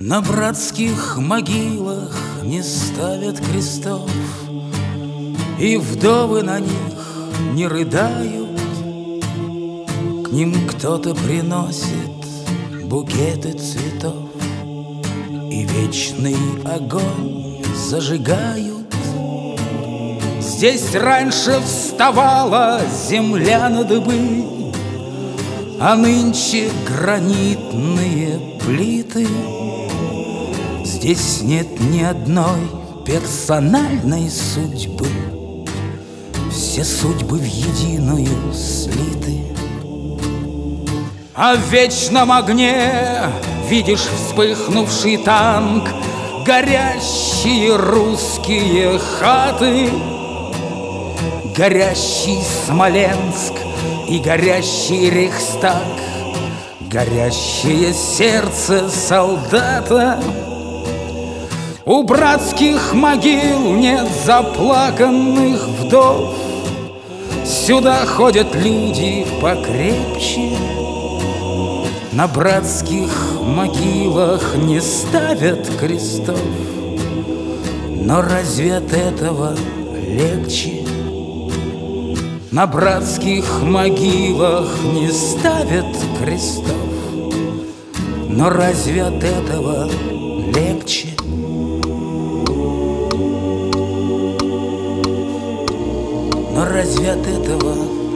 На братских могилах не ставят крестов, и вдовы на них не рыдают. К ним кто-то приносит букеты цветов и вечный огонь зажигают. Здесь раньше вставала земля на дыбы, а нынче гранитные плиты. Здесь нет ни одной персональной судьбы, все судьбы в единую слиты. А в вечном огне видишь вспыхнувший танк, горящие русские хаты, горящий Смоленск и горящий Рейхстаг, горящее сердце солдата. У братских могил нет заплаканных вдов, сюда ходят люди покрепче. На братских могилах не ставят крестов, но разве от этого легче? На братских могилах не ставят крестов, но разве от этого легче? Но разве от этого